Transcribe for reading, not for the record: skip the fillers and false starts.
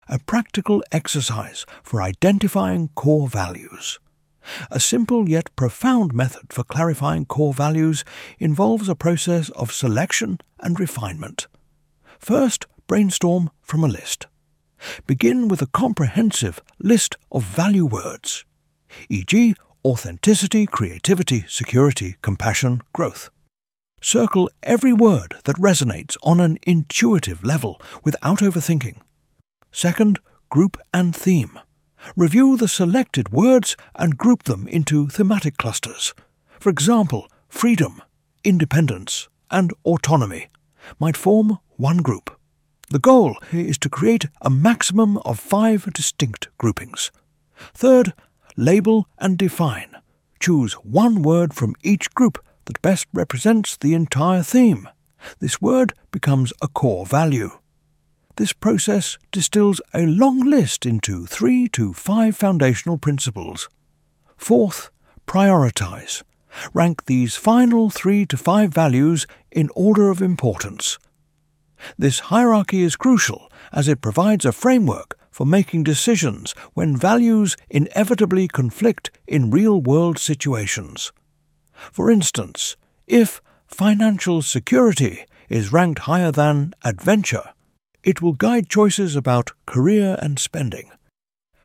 a practical exercise for identifying core values. A simple yet profound method for clarifying core values involves a process of selection and refinement. First, brainstorm from a list. Begin with a comprehensive list of value words, e.g., authenticity, creativity, security, compassion, growth. Circle every word that resonates on an intuitive level without overthinking. Second, group and theme. Review the selected words and group them into thematic clusters. For example, freedom, independence, and autonomy might form one group. The goal is to create a maximum of 5 distinct groupings. Third, label and define. Choose one word from each group that best represents the entire theme. This word becomes a core value. This process distills a long list into 3 to 5 foundational principles. Fourth, prioritize. Rank these final 3 to 5 values in order of importance. This hierarchy is crucial as it provides a framework for making decisions when values inevitably conflict in real-world situations. For instance, if financial security is ranked higher than adventure, it will guide choices about career and spending.